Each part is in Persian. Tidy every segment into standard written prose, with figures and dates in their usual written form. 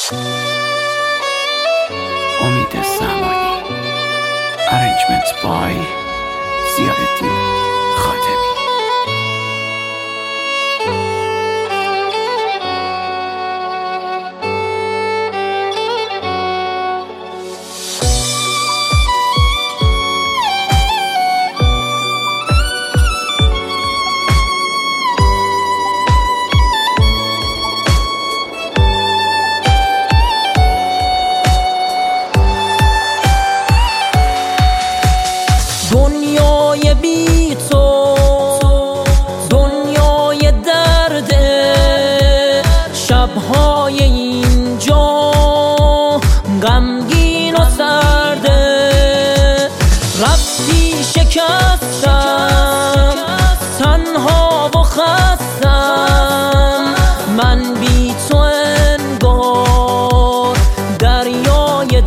امید زمانی. Arrangement by زیادالدین خاتمی. دنیای بی تو دنیای درده، شبهای اینجا غمگین و سرده. رفتی شکستم تنها و خستم، من بی تو انگار دریای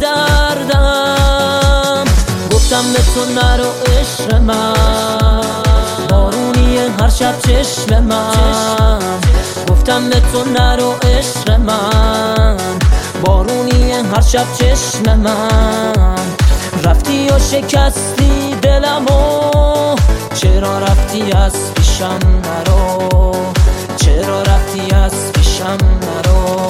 دردم. گفتم به تو نرو عشق من، بارونی هر شب چشم من. گفتم به تو نرو عشق من، بارونی هر شب چشم من. رفتی و شکستی دلمو، چرا رفتی از پیشم نرو، چرا رفتی از پیشم نرو.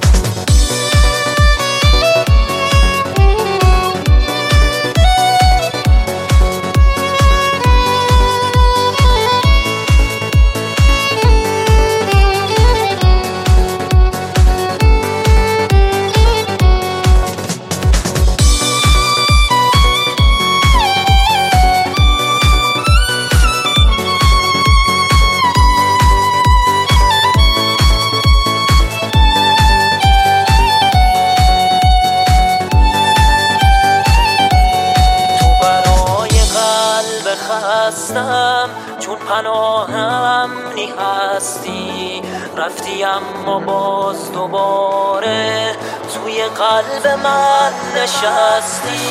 چون پناهم هستی، رفتی اما باز دوباره توی قلب من نشستی.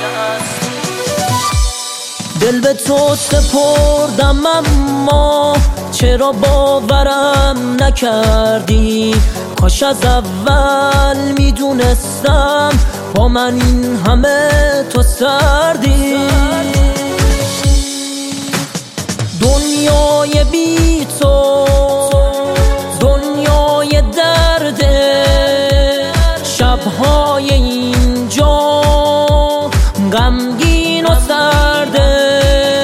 دل به تو سپردم اما چرا باورم نکردی؟ کاش از اول میدونستم با من این همه تو سردی. دنیای بی تو دنیای درده، شبهای اینجا غمگین و سرده.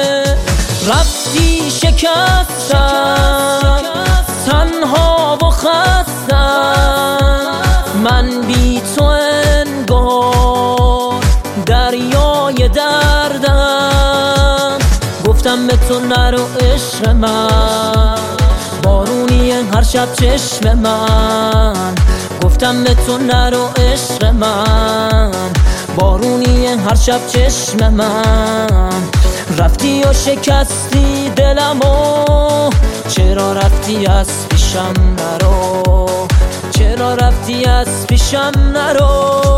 رفتی شکستم تنها و خستم، من بی تو انگار دریای دردم. گفتم به تو نرو عشق من، بارونی هر شب چشم من. گفتم به تو نرو عشق من، بارونی هر شب چشم من. رفتی و شکستی دلمو، چرا رفتی از پیشم نرو، چرا رفتی از پیشم نرو.